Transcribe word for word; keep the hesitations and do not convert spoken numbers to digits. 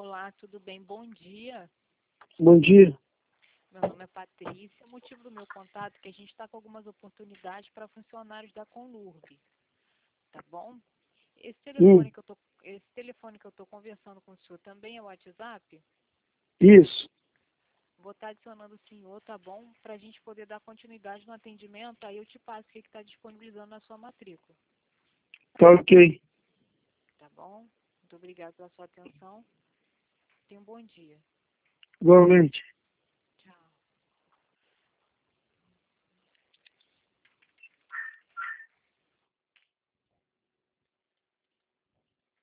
Olá, tudo bem? Bom dia. Bom dia. Meu nome é Patrícia. O motivo do meu contato é que a gente está com algumas oportunidades para funcionários da Conlurb, tá bom? Esse telefone Hum, que eu tô, esse telefone que eu estou conversando com o senhor também é o WhatsApp? isso. Vou estar adicionando o senhor, tá bom? Para a gente poder dar continuidade no atendimento, aí eu te passo o que está disponibilizando na sua matrícula, Tá ok. tá bom? Muito obrigada pela sua atenção. Tenha um bom dia. Igualmente.